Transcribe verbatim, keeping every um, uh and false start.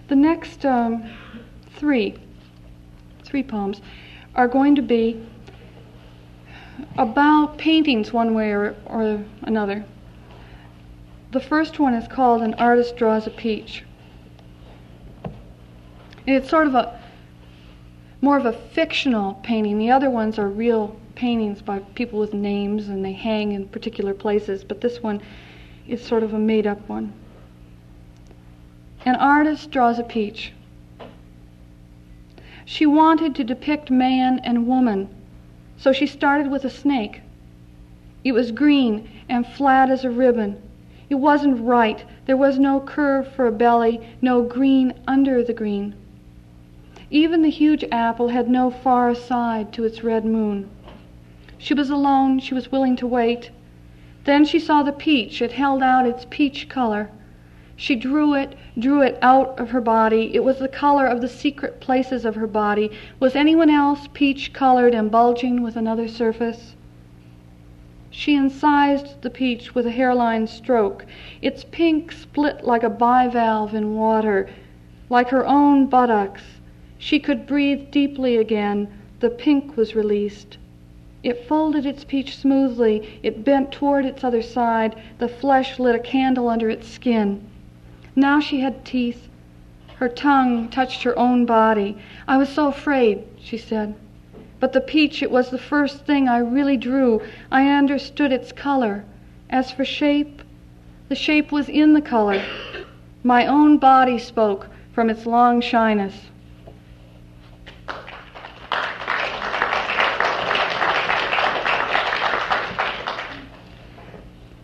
The next um, three, three poems are going to be about paintings one way or, or another. The first one is called An Artist Draws a Peach. And it's sort of a more of a fictional painting. The other ones are real paintings by people with names and they hang in particular places, but this one is sort of a made-up one. An artist draws a peach. She wanted to depict man and woman, so she started with a snake. It was green and flat as a ribbon. It wasn't right. There was no curve for a belly, no green under the green. Even the huge apple had no far side to its red moon. She was alone. She was willing to wait. Then she saw the peach. It held out its peach color. She drew it, drew it out of her body. It was the color of the secret places of her body. Was anyone else peach-colored and bulging with another surface? She incised the peach with a hairline stroke. Its pink split like a bivalve in water, like her own buttocks. She could breathe deeply again. The pink was released. It folded its peach smoothly. It bent toward its other side. The flesh lit a candle under its skin. Now she had teeth. Her tongue touched her own body. I was so afraid, she said. But the peach, it was the first thing I really drew. I understood its color. As for shape, the shape was in the color. My own body spoke from its long shyness.